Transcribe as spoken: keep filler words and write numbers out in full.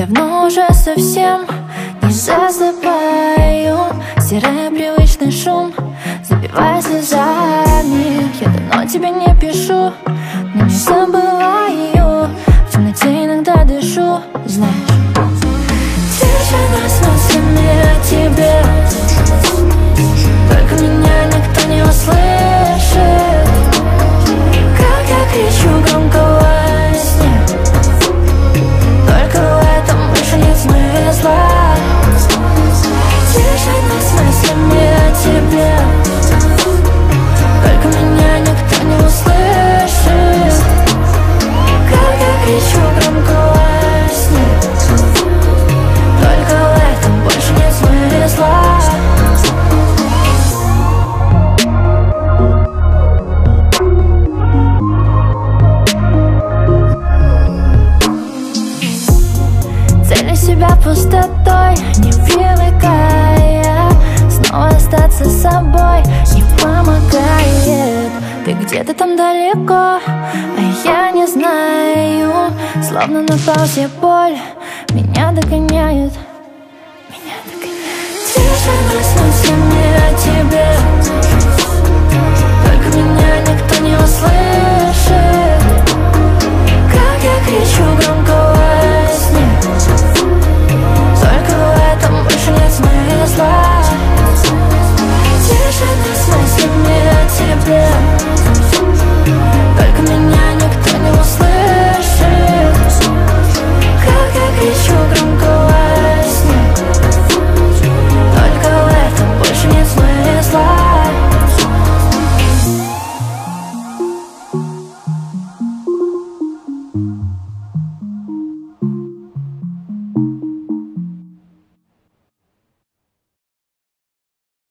давно уже совсем не засыпаю. Стирая привычный шум, забивая слезами. Я давно тебе не пишу, но не забываю. В темноте иногда дышу, знаешь. Тишина с мыслями о тебе, только меня никто не услышит. Как я кричу громко во сне, только в этом больше нет смысла. Тишина с мыслями о тебе, только меня никто не услышит. Как я кричу громко во сне, только в этом больше нет смысла. Целю себя пустотой, не привыкая снова остаться собой, не помогает. Ты где-то там далеко, а я не знаю. Словно на паузе боль меня догоняет, меня догоняет. Тишина с